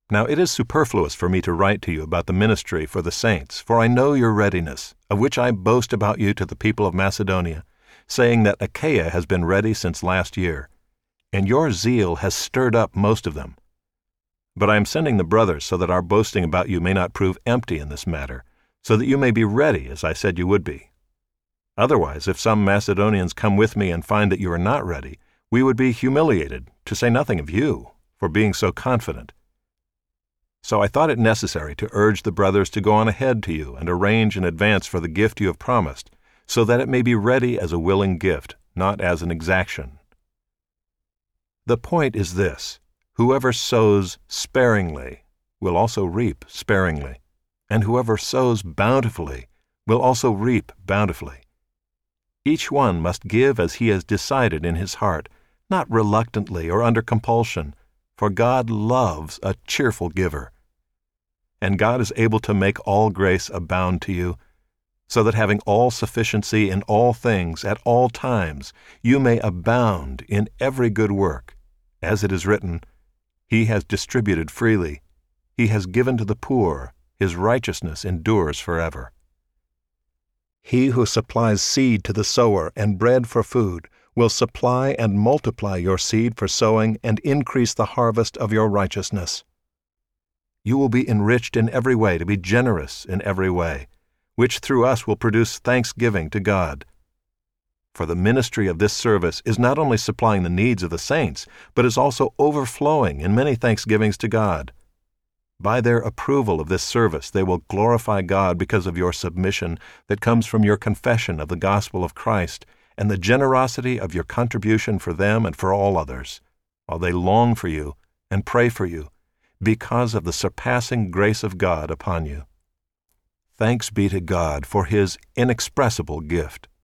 Now it is superfluous for me to write to you about the ministry for the saints, for I know your readiness, of which I boast about you to the people of Macedonia, saying that Achaia has been ready since last year, and your zeal has stirred up most of them. But I am sending the brothers so that our boasting about you may not prove empty in this matter, so that you may be ready as I said you would be. Otherwise, if some Macedonians come with me and find that you are not ready, we would be humiliated, to say nothing of you, for being so confident. So I thought it necessary to urge the brothers to go on ahead to you and arrange in advance for the gift you have promised, so that it may be ready as a willing gift, not as an exaction. The point is this: whoever sows sparingly will also reap sparingly, and whoever sows bountifully will also reap bountifully. Each one must give as he has decided in his heart, not reluctantly or under compulsion, for God loves a cheerful giver. And God is able to make all grace abound to you, so that having all sufficiency in all things at all times, you may abound in every good work. As it is written, He has distributed freely, He has given to the poor, His righteousness endures forever. He who supplies seed to the sower and bread for food will supply and multiply your seed for sowing and increase the harvest of your righteousness. You will be enriched in every way to be generous in every way, which through us will produce thanksgiving to God. For the ministry of this service is not only supplying the needs of the saints, but is also overflowing in many thanksgivings to God. By their approval of this service they will glorify God because of your submission that comes from your confession of the gospel of Christ and the generosity of your contribution for them and for all others, while they long for you and pray for you, because of the surpassing grace of God upon you. Thanks be to God for His inexpressible gift.